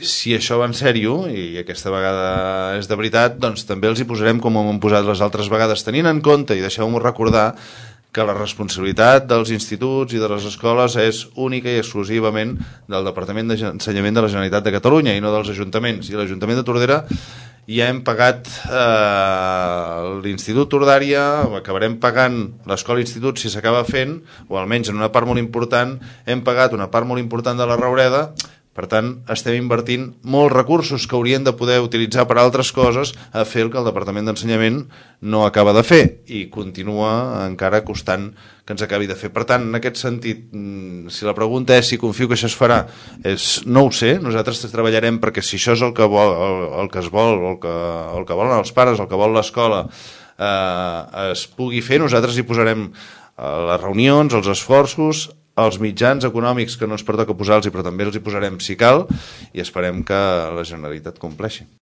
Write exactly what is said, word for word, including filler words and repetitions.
si això va en sèrio, i aquesta vegada és de veritat, doncs també els hi posarem com hem posat les altres vegades, tenint en compte, i deixeu-m'ho recordar, que la responsabilitat dels instituts i de les escoles és única i exclusivament del Departament d'Ensenyament de la Generalitat de Catalunya i no dels ajuntaments. I l'Ajuntament de Tordera ja hem pagat eh, l'Institut Tordària, acabarem pagant l'escola-institut si s'acaba fent, o almenys en una part molt important, hem pagat una part molt important de la Raureda. Per tant, estem invertint molts recursos que haurien de poder utilitzar per a altres coses a fer el que el Departament d'Ensenyament no acaba de fer i continua encara costant que ens acabi de fer. Per tant, en aquest sentit, si la pregunta és si confio que això es farà, és, no ho sé, nosaltres treballarem perquè si això és el que, vol, el, el que es vol, el que, el que volen els pares, el que vol l'escola, eh, es pugui fer, nosaltres hi posarem les reunions, els esforços, els mitjans econòmics que no ens pertoca posar-los, però també els hi posarem si cal, i esperem que la Generalitat compleixi.